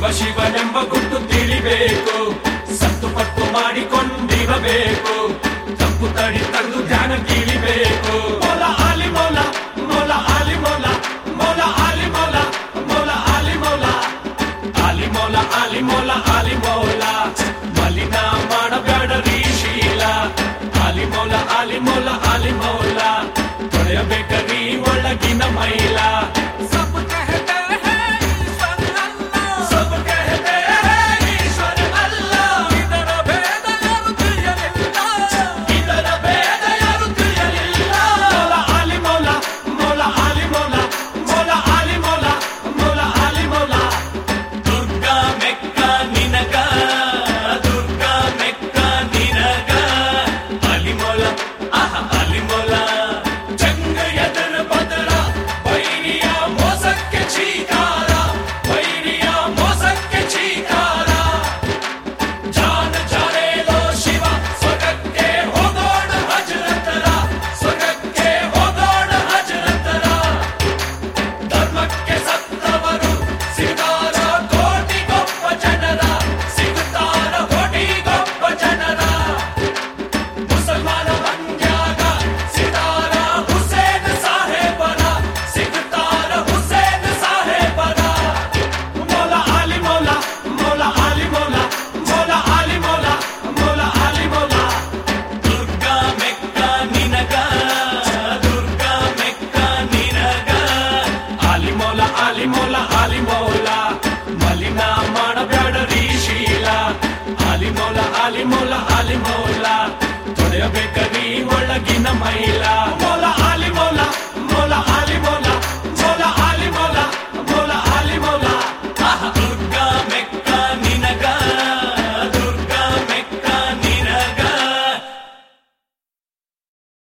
ಶಿವನೆಂಬ ಗುಟ್ಟು ತಿಳಿಬೇಕು, ಸತ್ತು ಪತ್ತು ಮಾಡಿಕೊಂಡಿರಬೇಕು, ತಪ್ಪು ತಡಿ ತಂದು ಧ್ಯಾನ ಕೀಳಿಬೇಕು. ಮೌಲ ಆಲಿ ಮೌಲ, ಮೌಲ ಆಲಿ ಮೌಲ, ಮೌಲ ಆಲಿ ಮೌಲ, ಮೌಲ ಆಲಿ ಮೌಲ, ಆಲಿ ಮೌಲ ಆಲಿ ಮೌಲ ಆಲಿ ಮೌಲ. ಮಲಿನ ಮಾಡಬೇಡರಿ ಶೀಲ, ಆಲಿ ಮೌಲ ಆಲಿ ಮೌಲ ಆಲಿ ಮೌಲ. ತೊಳೆಯಬೇಕರಿ ಒಳಗಿನ ಮೈಲ. ಆಲಿ ಮೌಲ ಆಲಿ ಮೌಲ, ಮಲಿನ ಮಾಡಬೇಡರಿ ಶೀಲ. ಆಲಿ ಮೌಲ ಆಲಿ ಮೌಲ ಆಲಿ ಮೌಲ. ತೊಳೆಯಬೇಕರಿ ಒಳಗಿನ ಮೈಲ.